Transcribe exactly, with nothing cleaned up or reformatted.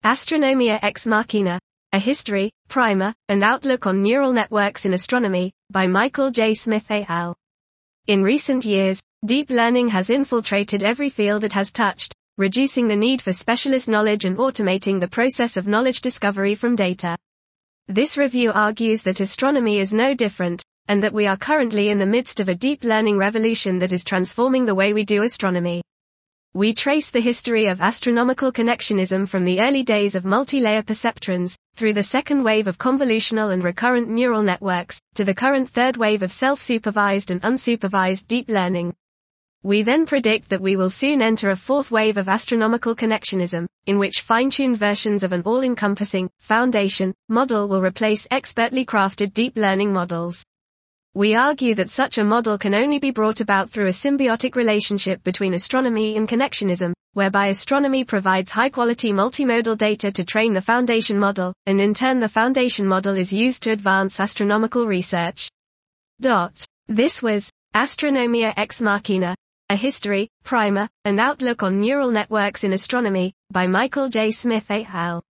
Astronomia Ex Machina, A History, Primer, and Outlook on Neural Networks in Astronomy, by Michael J. Smith et al. In recent years, deep learning has infiltrated every field it has touched, reducing the need for specialist knowledge and automating the process of knowledge discovery from data. This review argues that astronomy is no different, and that we are currently in the midst of a deep learning revolution that is transforming the way we do astronomy. We trace the history of astronomical connectionism from the early days of multi-layer perceptrons, through the second wave of convolutional and recurrent neural networks, to the current third wave of self-supervised and unsupervised deep learning. We then predict that we will soon enter a fourth wave of astronomical connectionism, in which fine-tuned versions of an all-encompassing, foundation, model will replace expertly crafted deep learning models. We argue that such a model can only be brought about through a symbiotic relationship between astronomy and connectionism, whereby astronomy provides high-quality multimodal data to train the foundation model, and in turn the foundation model is used to advance astronomical research. Dot. This was Astronomia Ex Machina, A History, Primer, and Outlook on Neural Networks in Astronomy, by Michael J. Smith et al.